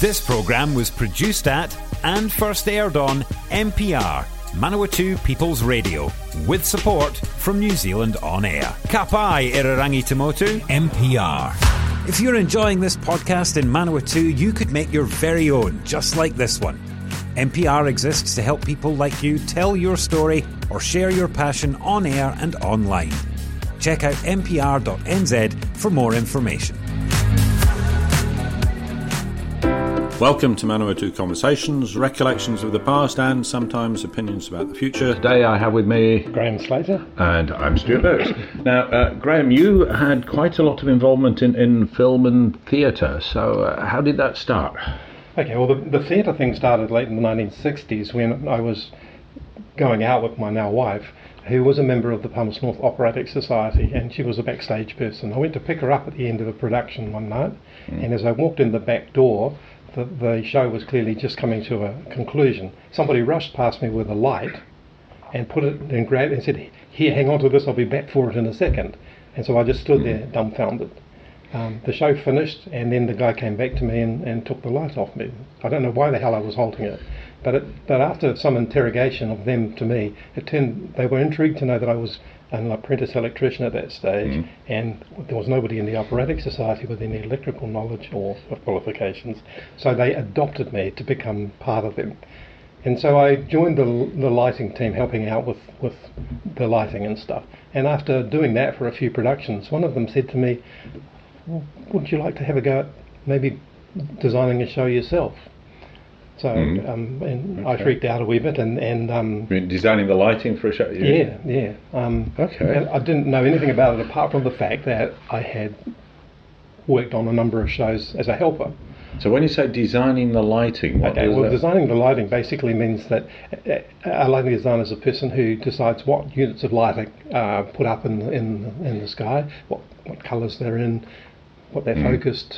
This programme was produced at and first aired on MPR, Manawatu People's Radio, with support from New Zealand On Air. Ka pai Irarangi Tamotu, MPR. If you're enjoying this podcast in Manawatu, you could make your very own, just like this one. MPR exists to help people like you tell your story or share your passion on air and online. Check out mpr.nz for more information. Welcome to Manawatu Conversations, recollections of the past and sometimes opinions about the future. Today I have with me Graham Slater. And I'm Stuart Lewis. Now, Graham, you had quite a lot of involvement in film and theatre, so how did that start? Okay, well, the theatre thing started late in the 1960s when I was going out with my now wife, who was a member of the Palmerston North Operatic Society, and she was a backstage person. I went to pick her up at the end of a production one night, and as I walked in the back door, the show was clearly just coming to a conclusion. Somebody rushed past me with a light and put it and grabbed it and said, "Here, hang on to this, I'll be back for it in a second." And so I just stood there dumbfounded. The show finished, and then the guy came back to me and took the light off me. I don't know why the hell I was holding it, but after some interrogation of them to me, they were intrigued to know that I was an apprentice electrician at that stage, and there was nobody in the Operatic Society with any electrical knowledge or qualifications, so they adopted me to become part of them. And so I joined the lighting team, helping out with the lighting and stuff. And after doing that for a few productions, one of them said to me, "Would you like to have a go at maybe designing a show yourself?" So and I freaked out a wee bit and Designing the lighting for a show? Yeah. Okay. And I didn't know anything about it apart from the fact that I had worked on a number of shows as a helper. So when you say designing the lighting, what is that? Designing the lighting basically means that a lighting designer is a person who decides what units of lighting are put up in the sky, what colours they're in, what they're focused,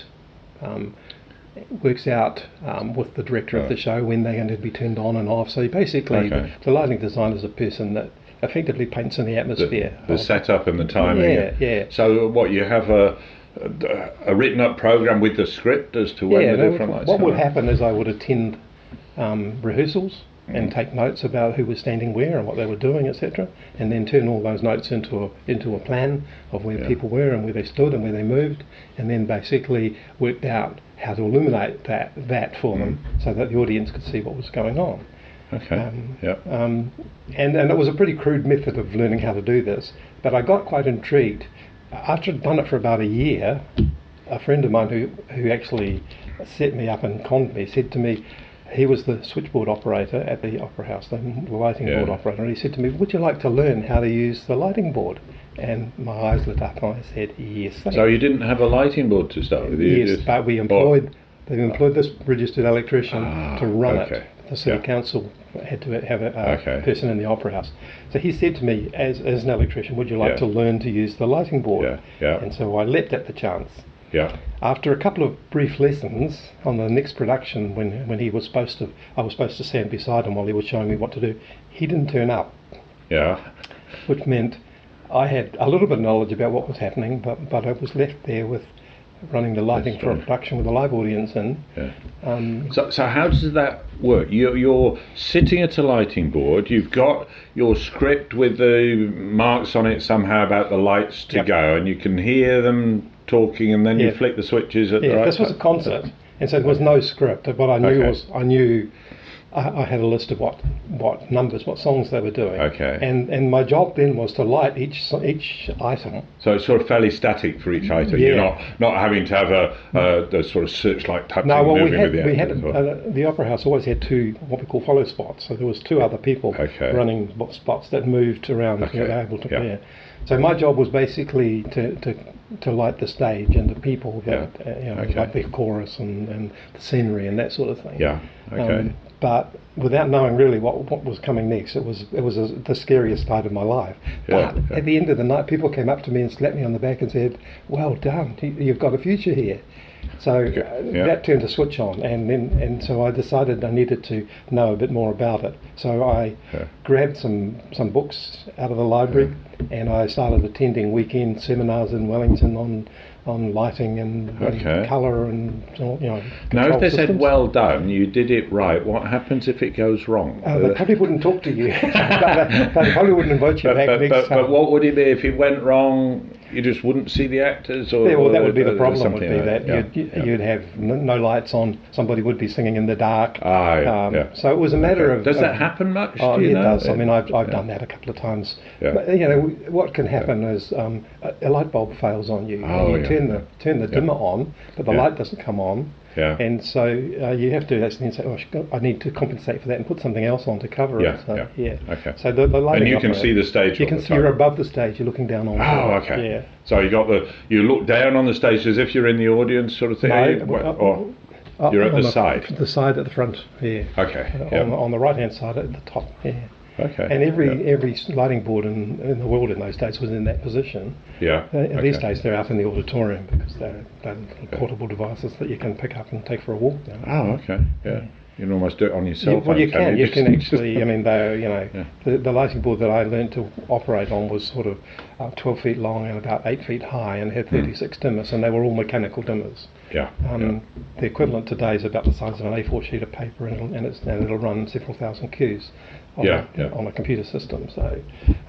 works out with the director of the show when they're going to be turned on and off. So basically the lighting designer is a person that effectively paints in the atmosphere. The setup and the timing. Yeah. So what, you have a written up program with the script as to when the different lights what come would on? happen is I would attend rehearsals and take notes about who was standing where and what they were doing, etc., and then turn all those notes into a plan of where people were and where they stood and where they moved, and then basically worked out how to illuminate that for them so that the audience could see what was going on. Okay. And it was a pretty crude method of learning how to do this, but I got quite intrigued. After I'd done it for about a year, a friend of mine who actually set me up and conned me said to me, he was the switchboard operator at the Opera House, the lighting board operator, and he said to me, "Would you like to learn how to use the lighting board?" And my eyes lit up and I said, "Yes." So you didn't have a lighting board to start with? Yes, but they employed this registered electrician to run it. The City Council had to have a person in the Opera House. So he said to me, as an electrician, "Would you like to learn to use the lighting board?" And so I leapt at the chance. After a couple of brief lessons on the next production, when I was supposed to stand beside him while he was showing me what to do, he didn't turn up. Which meant I had a little bit of knowledge about what was happening, but I was left there with running the lighting for a production with a live audience in. So how does that work? You're sitting at a lighting board, you've got your script with the marks on it somehow about the lights to go, and you can hear them talking, and then you flick the switches at the right this was a concert, and so there was no script. What I knew I had a list of what songs they were doing. And my job then was to light each item. So it's sort of fairly static for each item. You're not having to have a sort of searchlight touching moving with the actors. The Opera House always had two what we call follow spots. So there was two other people running spots that moved around to be able to clear. So my job was basically to light the stage and the people that like the chorus and the scenery and that sort of thing. But without knowing really what was coming next, it was the scariest part of my life. But at the end of the night, people came up to me and slapped me on the back and said, "Well done, you've got a future here." So that turned a switch on, and so I decided I needed to know a bit more about it. So I grabbed some books out of the library, and I started attending weekend seminars in Wellington on on lighting and colour and Now, control if they said systems. well done, you did it right, what happens if it goes wrong? They probably wouldn't talk to you. They probably wouldn't invite you back next time. But what would it be if it went wrong? You just wouldn't see the actors, or well, that would be the problem. Would something be like that you'd have no lights on. Somebody would be singing in the dark. So it was a matter of. Does that happen much? Oh, do you it know? does. I mean, I've done that a couple of times. Yeah. But what can happen is a light bulb fails on you. Oh, and you turn the dimmer on, but the light doesn't come on. Yeah. And so you have to actually say, I need to compensate for that and put something else on to cover it. So, Okay. So the lighting. And you can see the stage. You can see. You're above the stage. You're looking down on. Okay. Yeah. So you look down on the stage as if you're in the audience, sort of thing. No, you're at the side. The side at the front. Yeah. Okay. On the right hand side at the top. Yeah. Okay. And every lighting board in the world in those days was in that position. Yeah. These days they're out in the auditorium because they're little portable devices that you can pick up and take for a walk now. Oh, okay. Yeah. You can almost do it on your cell phone. Well, you can. You can actually. I mean, the lighting board that I learned to operate on was sort of 12 feet long and about 8 feet high, and had 36 dimmers, and they were all mechanical dimmers. Yeah. The equivalent today is about the size of an A4 sheet of paper, and it'll run several thousand Qs on a computer system. So,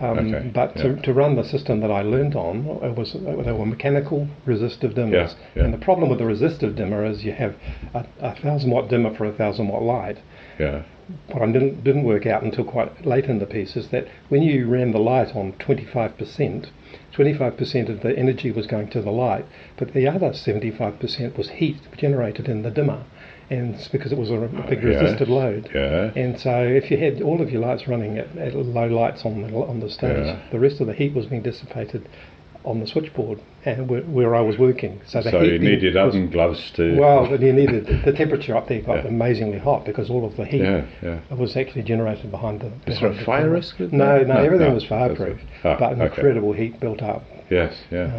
to run the system that I learned on, they were mechanical resistive dimmers. Yeah. And the problem with the resistive dimmer is you have a 1,000 watt dimmer for a 1,000 watt light. Yeah. What I didn't work out until quite late in the piece is that when you ran the light on 25%, 25% of the energy was going to the light, but the other 75% was heat generated in the dimmer, and it's because it was a big resistive load. Yeah. And so if you had all of your lights running at low lights on the stage, the rest of the heat was being dissipated on the switchboard and where I was working. So you needed oven gloves to... Well, you needed... The temperature up there got amazingly hot because all of the heat was actually generated behind the... Is there a fire risk with No, that? Everything was fireproof, but incredible heat built up. Yes,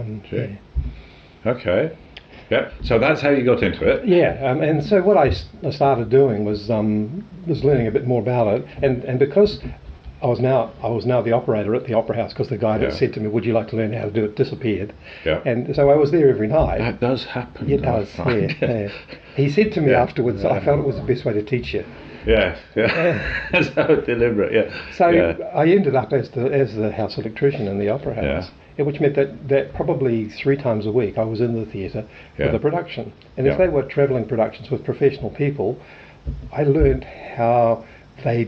Okay. Yeah, so that's how you got into it. Yeah, and so what I started doing was learning a bit more about it, and because I was now the operator at the Opera House, because the guy that said to me, "Would you like to learn how to do it?" disappeared. Yeah. And so I was there every night. That does happen. It does. Yeah. He said to me afterwards, "I felt it was the best way to teach you." Yeah. So deliberate. Yeah. So I ended up as the house electrician in the Opera House. Which meant that probably 3 times a week I was in the theatre with a production. And if they were travelling productions with professional people, I learned how they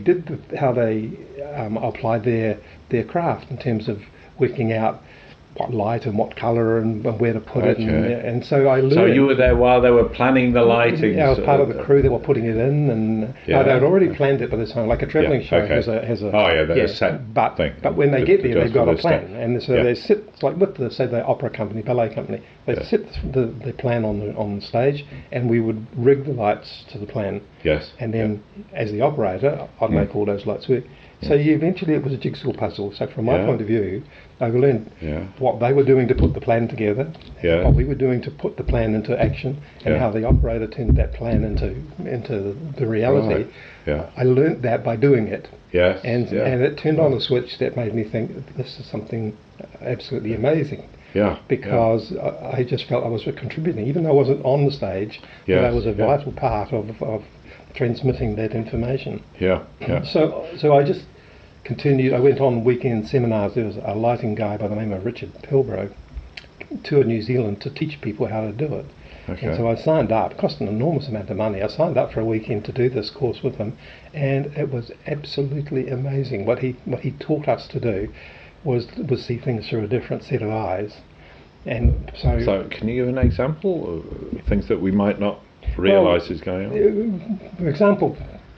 applied their craft in terms of working out what light and what colour and where to put it. And so I learned. So you were there while they were planning the lighting? Yeah, I was part of the crew that were putting it in, and they had already planned it by the time. Like a travelling show has a set thing. But when they get there, they've got a plan, and so they sit. It's like with the opera company, ballet company. They sit the plan on the stage, and we would rig the lights to the plan. Yes. And then, as the operator, I'd make all those lights work. So eventually it was a jigsaw puzzle. So from my point of view, I learned what they were doing to put the plan together, what we were doing to put the plan into action, and how the operator turned that plan into the reality. Right. Yeah. I learned that by doing it. Yes. And it turned on a switch that made me think this is something absolutely amazing. Yeah. Because I just felt I was contributing, even though I wasn't on the stage, but I was a vital part of transmitting that information. Yeah. So I just continued. I went on weekend seminars. There was a lighting guy by the name of Richard Pilbrow toured New Zealand to teach people how to do it. Okay. And so I signed up. It cost an enormous amount of money. I signed up for a weekend to do this course with him, and it was absolutely amazing. What he taught us to do was see things through a different set of eyes. And so can you give an example of things that we might not realise is going on? For example,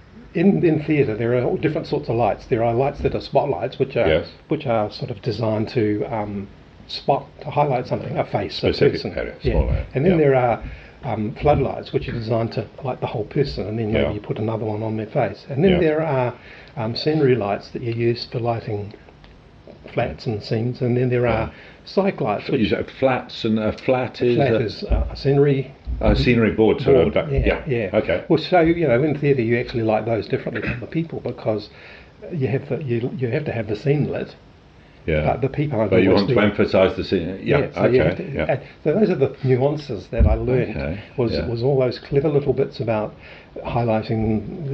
in theatre there are all different sorts of lights. There are lights that are spotlights, which are sort of designed to highlight something, a face, specific a person. area, And then there are floodlights, which are designed to light the whole person, and then maybe you put another one on their face. And then there are scenery lights that you use for lighting flats and scenes, and then there are cyc lights. So you say flats, and a flat is a scenery. A scenery board. Okay. Well, so in theatre you actually light those differently from the people, because you have to have the scene lit, Yeah. But the people are But you always want to there. emphasise the scene. Yeah. So you have Okay. to- Yeah. so those are the nuances that I learned. Okay, Was yeah. was all those clever little bits about highlighting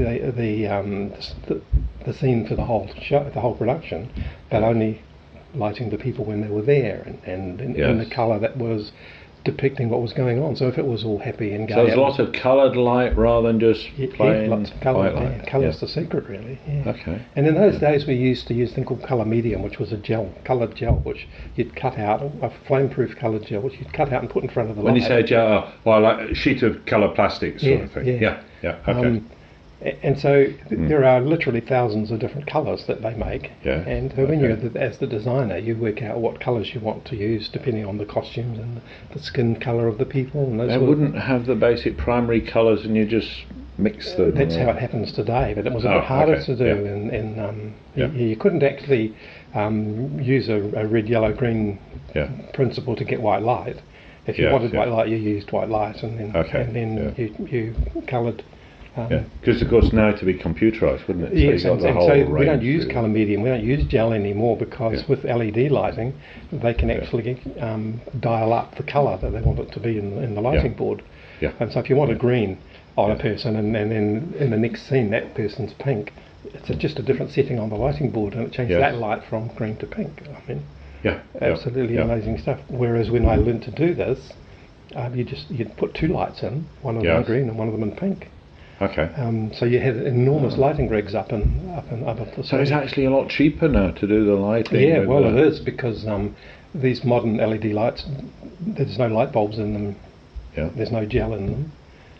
the scene for the whole show, the whole production, but only lighting the people when they were there, and in Yes. the colour that was depicting what was going on. So if it was all happy and gay, So there's lots of coloured light rather than just plain lots of colour. white light. Colour's the secret, really. Yeah. Okay. And in those days, we used to use a thing called colour medium, which was a coloured gel, which you'd cut out, a flame-proof coloured gel, which you'd cut out and put in front of the When light. you say gel, well, like a sheet of coloured plastic sort of thing. Yeah. Yeah. Okay. And so there are literally thousands of different colours that they make. Yeah, And so when okay. you're as the designer, you work out what colours you want to use depending on the costumes and the skin colour of the people. And those They sort of- wouldn't have the basic primary colours, and you just mix them. That's or- how it happens today, but it was a Oh, bit harder okay, to do. yeah. Yeah. You couldn't actually use a red, yellow, green Yeah. principle to get white light. If you Yes, wanted yeah. white light, you used white light, and then Okay, you coloured. Yeah. Because of course now to be computerised, wouldn't it? Yes, you've and, got the and whole so we don't range use through. colour medium, we don't use gel anymore, because Yeah. with LED lighting, they can actually dial up the colour that they want it to be in the lighting board. Yeah. And so if you want a green on a person, and then in the next scene that person's pink, it's just a different setting on the lighting board, and it changes Yes. that light from green to pink. I mean, Yeah. absolutely yeah. amazing stuff. Whereas when I learned to do this, you'd put two lights in, one of them in Yes. green and one of them in pink. Okay. So you had enormous lighting rigs up at the So it's actually a lot cheaper now to do the lighting. yeah, with well, the- it is, because these modern LED lights, there's no light bulbs in them. Yeah. There's no gel in them.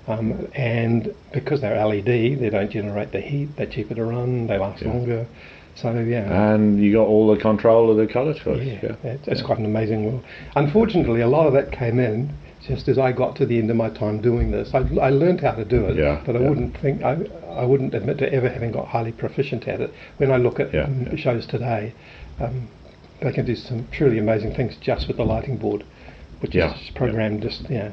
And because they're LED, they don't generate the heat, they're cheaper to run, they last Yeah. longer. So, yeah. And you got all the control of the colour choice. Yeah, it's quite an amazing world. Unfortunately, a lot of that came in just as I got to the end of my time doing this. I learned how to do it, Yeah, but I yeah. wouldn't admit to ever having got highly proficient at it. When I look at Yeah, yeah. shows today, they can do some truly amazing things just with the lighting board, which Yeah, is programmed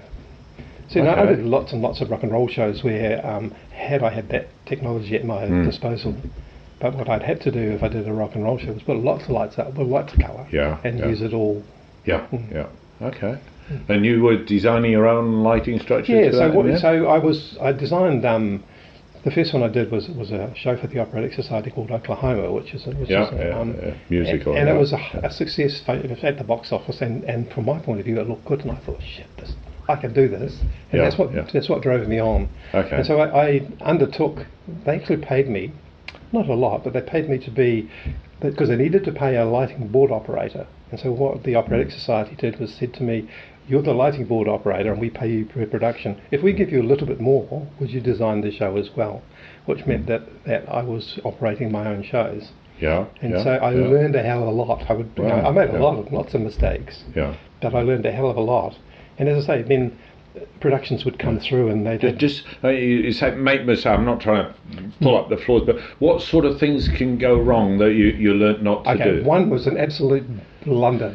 So I Okay. did lots and lots of rock and roll shows where had I had that technology at my disposal. But what I'd had to do if I did a rock and roll show was put lots of lights up, with lots of colour, Yeah, and yeah. use it all. Yeah. Okay. And you were designing your own lighting structure? Yeah, to so that, I designed. The first one I did was a show for the Operatic Society called Oklahoma, which is musical. and yeah. it was a success at the box office, and from my point of view, it looked good, and I thought, shit, I can do this, and Yeah, that's what drove me on. Okay. And so I undertook. They actually paid me, not a lot, but they paid me to be, because they needed to pay a lighting board operator. And so what the Operatic Society did was said to me, you're the lighting board operator and we pay you per production. If we give you a little bit more, would you design the show as well? Which meant that I was operating my own shows. Yeah. And yeah, so I yeah. learned a hell of a lot. I made lots of mistakes, Yeah. but I learned a hell of a lot. And as I say, then productions would come through and they did. Just you say make mistakes. I'm not trying to pull up the floors, but what sort of things can go wrong that you learnt not to do? One was an absolute blunder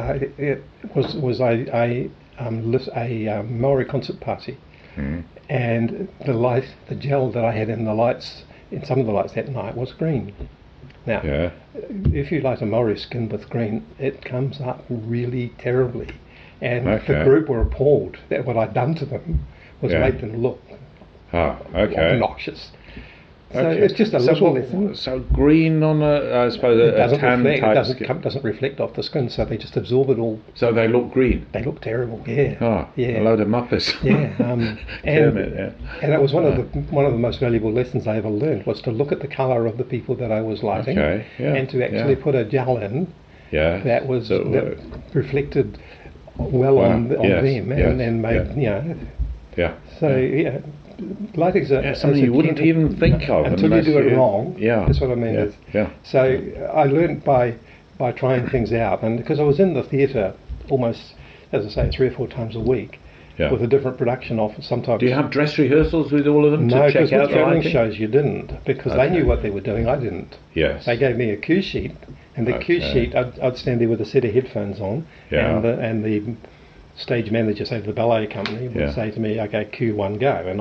I lit a Maori concert party, and the gel that I had in the lights, in some of the lights that night, was green. Now, Yeah. if you light a Maori skin with green, it comes up really terribly, and Okay. the group were appalled that what I'd done to them was Yeah. made them look Okay. obnoxious. So Okay. it's just a So little what- lesson. So green on I suppose, It a doesn't tan reflect. type It skin. doesn't reflect off the skin, so they just absorb it all. So they look green. They look terrible. Yeah. A load of muppets. Yeah, Kermit, yeah. and it was one of the most valuable lessons I ever learned was to look at the colour of the people that I was lighting, Okay, yeah, and to actually yeah. put a gel in Yeah. that was So, that reflected well Wow, on yes, them, yes, and then made yeah. So lighting's Something you wouldn't even think of until you unless do it you- wrong. Yeah. That's what I mean. Yeah. is- Yeah. So I learned by trying things out, and because I was in the theatre almost, as I say, 3 or 4 times a week, Yeah. with a different production of sometimes. Do you have dress rehearsals with all of them No, to check because out with the travelling lighting? shows you didn't, because they Okay. knew what they were doing. I didn't. Yes. They gave me a cue sheet, and the cue Okay. sheet, I'd stand there with a set of headphones on, Yeah. and the stage manager, say the ballet company, would Yeah. say to me, "Okay, cue 1, go," and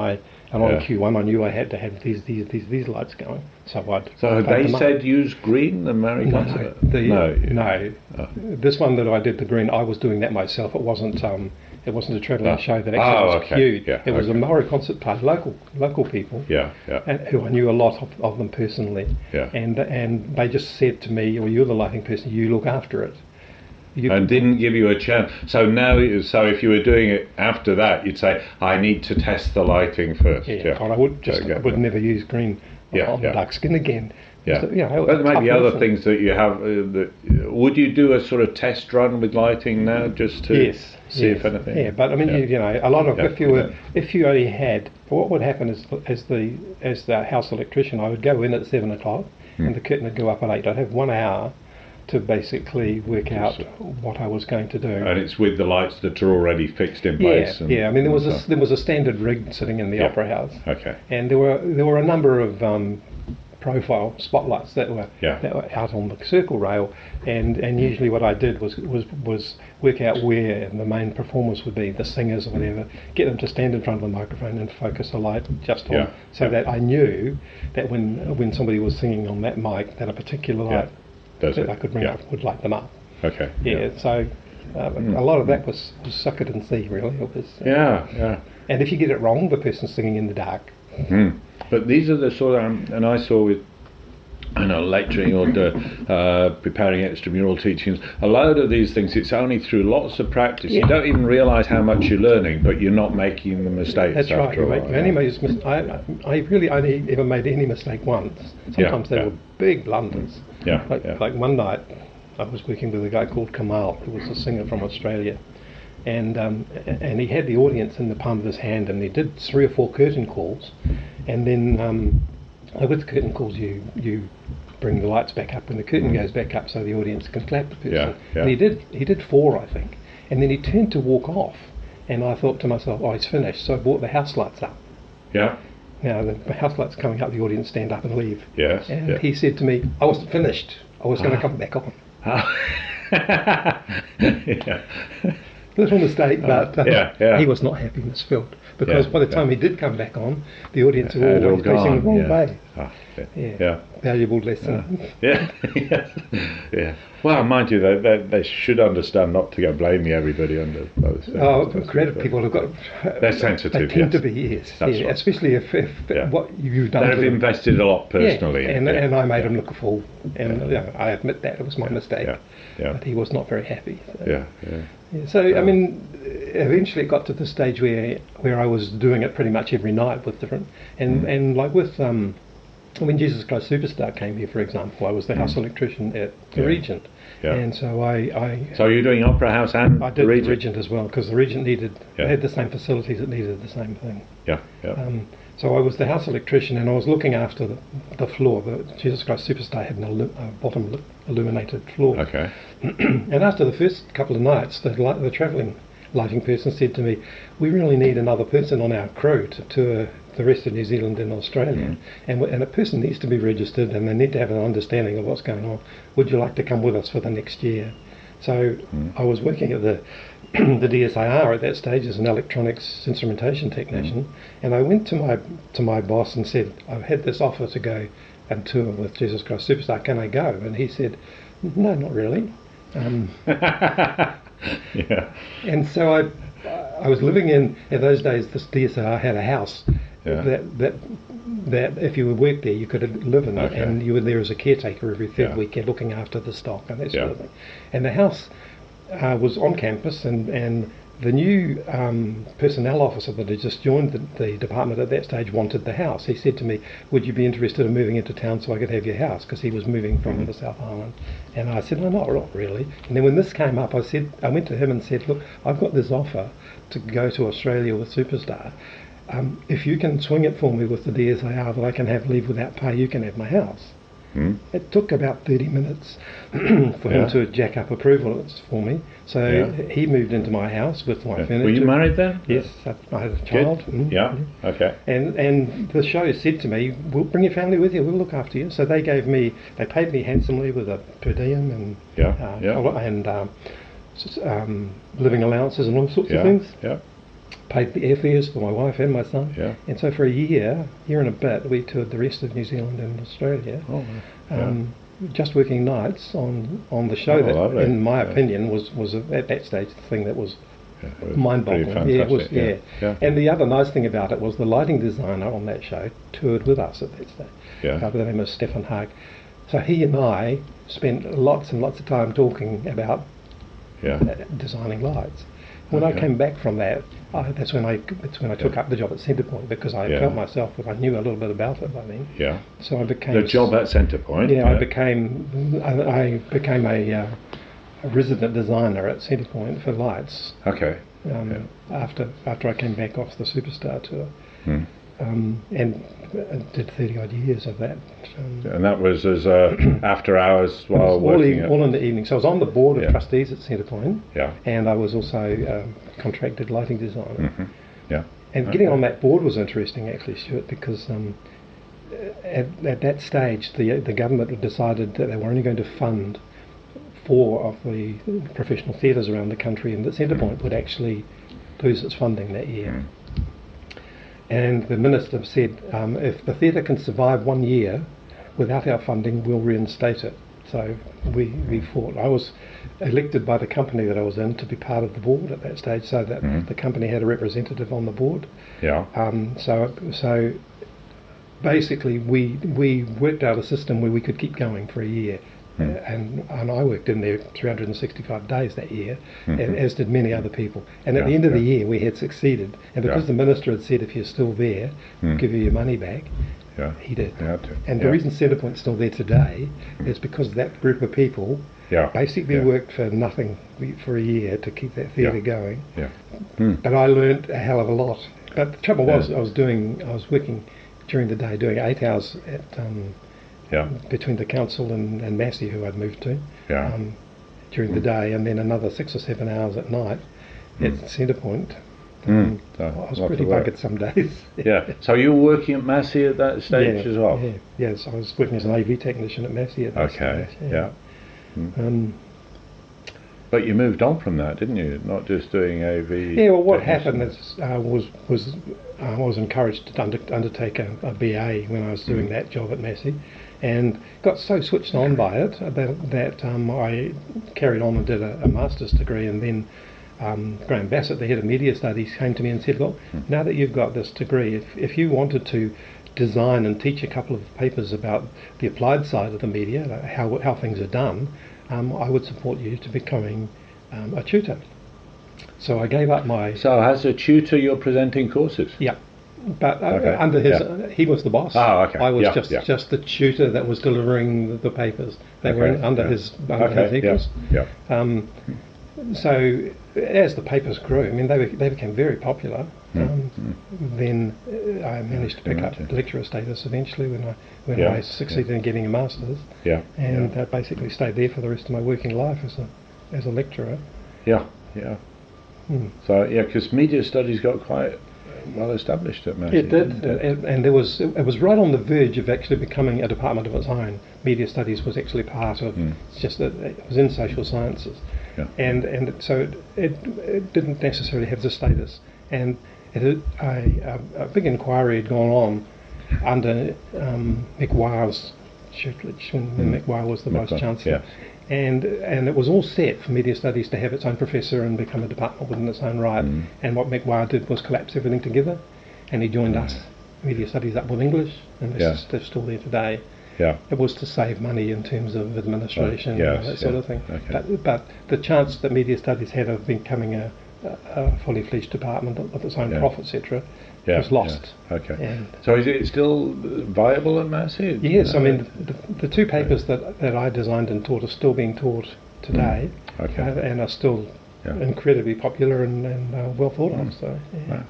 And on Q1, I knew I had to have these lights going. So they said use green, the Maricon? No. This one that I did, the green, I was doing that myself. It wasn't a travelling show that actually was cued. Yeah, it was a Maori concert play, local people, and who I knew a lot of them personally. Yeah. And they just said to me, "Well, you're the lighting person. You look after it." And didn't give you a chance. So if you were doing it after that, you'd say, "I need to test the lighting first." Yeah. I would never use green on dark skin again. Yeah. So, but there may be other things that you have. Would you do a sort of test run with lighting now, just to see if anything? Yeah, but I mean, a lot of if you only had, what would happen is as the house electrician, I would go in at 7 o'clock, and the curtain would go up at 8. I'd have 1 hour to basically work out what I was going to do. And it's with the lights that are already fixed in place. Yeah. I mean, there was a standard rig sitting in the opera house. Okay. And there were a number of profile spotlights that were out on the circle rail, and usually what I did was work out where the main performers would be, the singers or whatever, get them to stand in front of the microphone and focus the light just on, so that I knew that when somebody was singing on that mic, that a particular light that I could bring up would light them up. Okay. So a lot of that was suck it and see, really. It was. And if you get it wrong, the person's singing in the dark. But these are the sort of, and I saw with, lecturing or preparing extramural teachings, a load of these things, it's only through lots of practice. You don't even realise how much you're learning, but you're not making the mistakes. That's right. I really only ever made any mistake once. Sometimes they were big blunders. Like one night, I was working with a guy called Kamal, who was a singer from Australia, and he had the audience in the palm of his hand, and he did 3 or 4 curtain calls, and then with curtain calls you bring the lights back up, and the curtain goes back up so the audience can clap the person. And he did 4, I think, and then he turned to walk off, and I thought to myself, oh, he's finished, so I brought the house lights up. Now the house lights coming up, the audience stand up and leave. He said to me, I wasn't finished, I was going to come back on. Little mistake, but he was not happy, Miss Field, because by the time he did come back on, the audience were all facing the wrong way. Valuable lesson. Well, mind you, they should understand not to go blaming everybody under both. Creative people have got. They're sensitive. They tend to be, right. Especially if what you've done. They've invested a lot personally. And I made him look a fool, and I admit that it was my mistake. But he was not very happy. So I mean, eventually it got to the stage where I was doing it pretty much every night with different, and like with when Jesus Christ Superstar came here, for example, I was the house electrician at the Regent, and so I. So you're doing Opera House and I did the Regent as well, because the Regent had the same facilities, it needed the same thing. So I was the house electrician, and I was looking after the floor. The Jesus Christ Superstar had a bottom illuminated floor. Okay. And after the first couple of nights, the travelling lighting person said to me, we really need another person on our crew to tour the rest of New Zealand and Australia. And a person needs to be registered, and they need to have an understanding of what's going on. Would you like to come with us for the next year? So I was working at the DSIR at that stage as an electronics instrumentation technician, and I went to my boss and said, I've had this offer to go and tour with Jesus Christ Superstar, can I go? And he said, no, not really. And so I was living in those days, this DSIR had a house that if you would work there, you could live in it, and you were there as a caretaker every third weekend looking after the stock and that sort of thing. And the house was on campus, and the new personnel officer that had just joined the department at that stage wanted the house. He said to me, would you be interested in moving into town so I could have your house, because he was moving from the South Island. And I said, no, not really. And then when this came up, I went to him and said, look, I've got this offer to go to Australia with Superstar. If you can swing it for me with the DSIR that I can have leave without pay, you can have my house. It took about 30 minutes for him to jack up approval for me. So he moved into my house with my furniture. Were you married then? Yes, I had a child. Okay. And the show said to me, we'll bring your family with you, we'll look after you. So they paid me handsomely with a per diem and living allowances and all sorts of things. paid the airfares for my wife and my son. Yeah. And so for a year and a bit, we toured the rest of New Zealand and Australia. Oh, yeah. Just working nights on the show that, lovely. in my opinion, was at that stage the thing that was It was mind-boggling. pretty Yeah, it was. fantastic, Yeah. And the other nice thing about it was the lighting designer on that show toured with us at that stage. Yeah. The name was Stefan Haag. So he and I spent lots and lots of time talking about designing lights. When I came back from that, that's when I took up the job at Centrepoint, because I felt myself that I knew a little bit about it by then. Yeah. So I became The job at Centrepoint. Yeah, I became a resident designer at Centrepoint for lights. Okay. After I came back off the Superstar tour, and did 30 odd years of that. And that was as after hours while working. All in the evening. So I was on the board of trustees at Centrepoint. Yeah. And I was also contracted lighting designer. Mm-hmm. Yeah. And getting on that board was interesting, actually, Stuart, because at that stage the government had decided that they were only going to fund 4 of the professional theatres around the country, and that Centrepoint would actually lose its funding that year. And the minister said, if the theatre can survive 1 year without our funding, we'll reinstate it. So we fought. I was elected by the company that I was in to be part of the board at that stage, so that the company had a representative on the board. Yeah. So basically we worked out a system where we could keep going for a year. And I worked in there 365 days that year, as did many other people. And at the end of the year, we had succeeded. And because the minister had said, if you're still there, we'll give you your money back, he did. And the reason Centrepoint's still there today is because that group of people basically worked for nothing for a year to keep that theatre going. But I learned a hell of a lot. But the trouble was, I was working during the day, doing 8 hours at between the council and Massey, who I'd moved to, during the day, and then another 6 or 7 hours at night at Centrepoint. I was pretty buggered some days. So you were working at Massey at that stage as well? Yes, I was working as an AV technician at Massey at that stage. But you moved on from that, didn't you? Not just doing AV. Yeah, well, what happened is I was encouraged to undertake a BA when I was doing that job at Massey, and got so switched on by it that I carried on and did a master's degree. And then Graham Bassett, the head of media studies, came to me and said, look, now that you've got this degree, if you wanted to design and teach a couple of papers about the applied side of the media, like how things are done, I would support you to becoming a tutor. So I gave up my... So as a tutor you're presenting courses? Yeah. But under his... he was the boss. Oh, okay. I was just the tutor that was delivering the papers. They were under his equals. So as the papers grew, I mean, they became very popular. Then I managed to pick up lecturer status eventually when I succeeded in getting a master's. And basically stayed there for the rest of my working life as a lecturer. So because media studies got quite well established at Massey. It did, and it was right on the verge of actually becoming a department of its own. Media studies was actually part of. It's just that it was in social sciences, and so it didn't necessarily have the status. And a big inquiry had gone on under McGuire's tutelage when McGuire was the Vice Chancellor. And it was all set for media studies to have its own professor and become a department within its own right. And what McGuire did was collapse everything together, and he joined us, media studies, up with English, and they're still there today. It was to save money in terms of administration and that sort of thing. But the chance that media studies had of becoming a fully fledged department with its own prof, etc., was lost. So is it still viable at Massey? Yes, I mean the 2 papers that I designed and taught are still being taught today, and are still incredibly popular and well thought of. So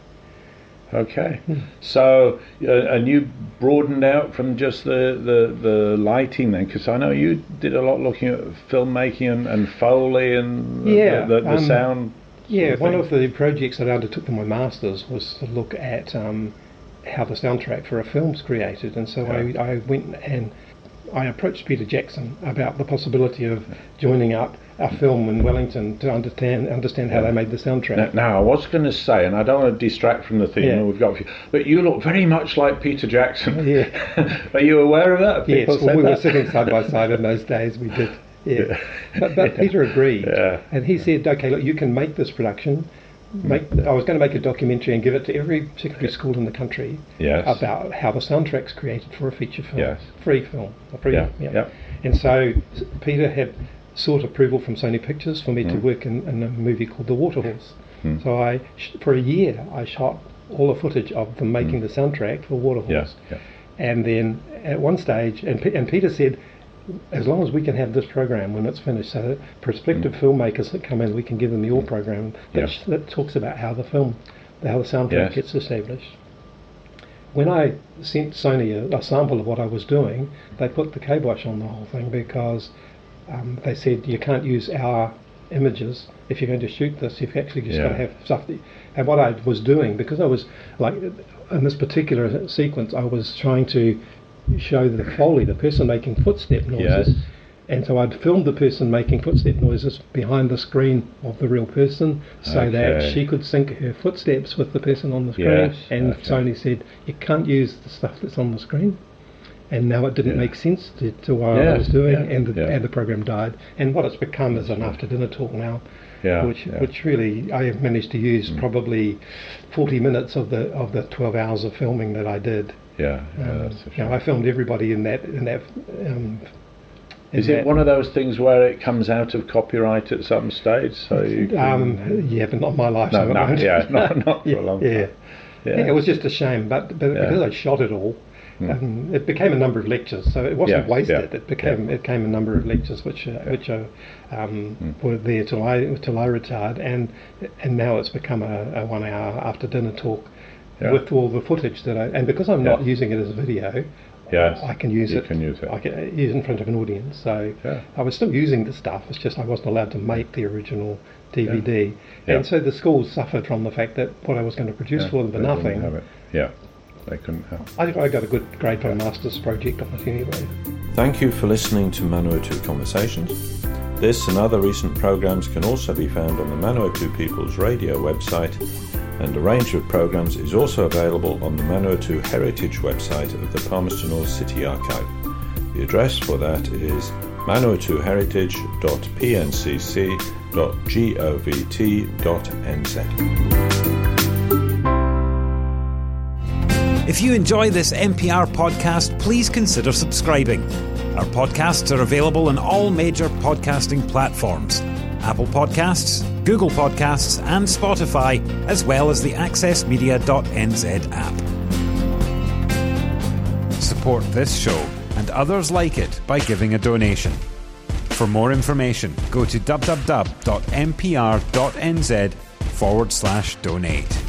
so and you broadened out from just the lighting then, because I know you did a lot looking at filmmaking and Foley and the sound. One of the projects that I undertook for my master's was to look at how the soundtrack for a film's created, and so I went and I approached Peter Jackson about the possibility of joining up our film in Wellington to understand how they made the soundtrack. Now, I was going to say, and I don't want to distract from the theme we've got, but you look very much like Peter Jackson. Yeah. Are you aware of that? Yes, we were sitting side by side in those days. We did. Yeah. But Peter agreed, and he said, "Okay, look, you can make this production." I was going to make a documentary and give it to every secondary school in the country about how the soundtrack's created for a feature film, free film. And so Peter had sought approval from Sony Pictures for me to work in a movie called The Waterhorse. So for a year I shot all the footage of them making the soundtrack for Waterhorse. And then at one stage, and Peter said, as long as we can have this program when it's finished, so that prospective filmmakers that come in, we can give them the all program that talks about how the soundtrack gets established. When I sent Sony a sample of what I was doing, they put the kibosh on the whole thing because they said you can't use our images if you're going to shoot this. You've actually just got to have stuff. And what I was doing, because I was like in this particular sequence, I was trying to show the Foley, the person making footstep noises, and so I'd filmed the person making footstep noises behind the screen of the real person, so that she could sync her footsteps with the person on the screen. Sony said you can't use the stuff that's on the screen, and now it didn't make sense to what I was doing, and the program died. And what it's become is an after dinner talk now, which really I have managed to use probably 40 minutes of the 12 hours of filming that I did. I filmed everybody in that. Is it one of those things where it comes out of copyright at some stage? So but not my life. Not for a long time. It was just a shame, but because I shot it all, it became a number of lectures. So it wasn't wasted. It became a number of lectures which were there till I retired, and now it's become a 1 hour after dinner talk. With all the footage and because I'm not using it as a video, I can use it. I can use it in front of an audience. So I was still using the stuff. It's just I wasn't allowed to make the original DVD, and so the schools suffered from the fact that what I was going to produce for them for nothing. They couldn't have. I got a good grade for a master's project on it anyway. Thank you for listening to Manawatu Conversations. This and other recent programs can also be found on the Manawatu People's Radio website, and a range of programs is also available on the Manawatu Heritage website of the Palmerston North City Archive. The address for that is manawatuheritage.pncc.govt.nz. If you enjoy this MPR podcast, please consider subscribing. Our podcasts are available on all major podcasting platforms: Apple Podcasts, Google Podcasts and Spotify, as well as the accessmedia.nz app. Support this show and others like it by giving a donation. For more information, go to www.mpr.nz/donate.